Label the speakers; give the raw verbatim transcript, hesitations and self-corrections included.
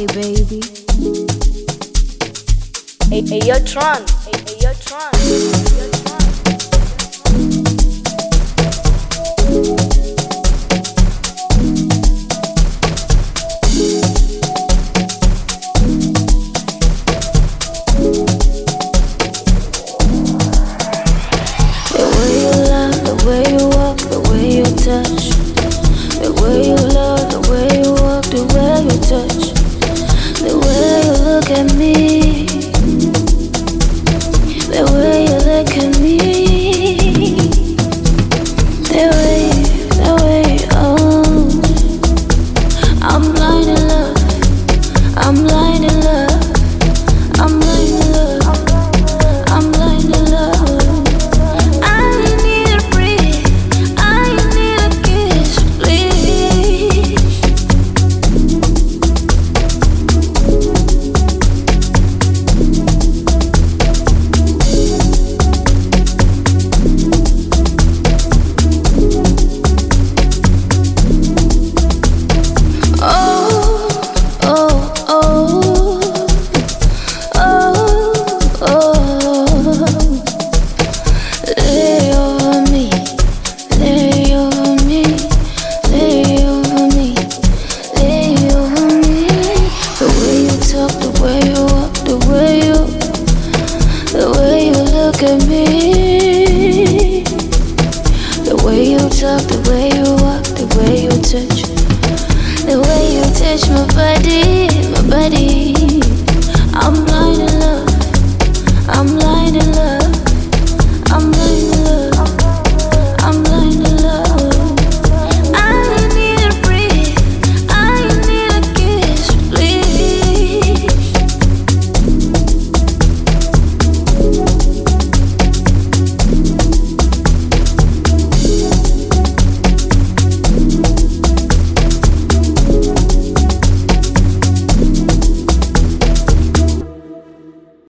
Speaker 1: Hey baby. Hey, hey yo Tron. Hey, hey yo Tron. Hey, yo, Tron.
Speaker 2: The way you love, the way you walk, the way you touch. The way you love, the way you walk, the way you touch. The way you look at me. The way you look at me. The way, the way, oh. I'm blind in love. I'm blind in love. I'm blind in love. I'm blind in love. I need to breathe. I need a kiss, please. Oh, oh, oh, oh, oh. Lay over me, lay over me, lay over me, lay over me. The way you talk, the way you walk, the way you, the way you look at me. The way you talk, the way you walk, the way you touch. The way you touch my body, my body. I'm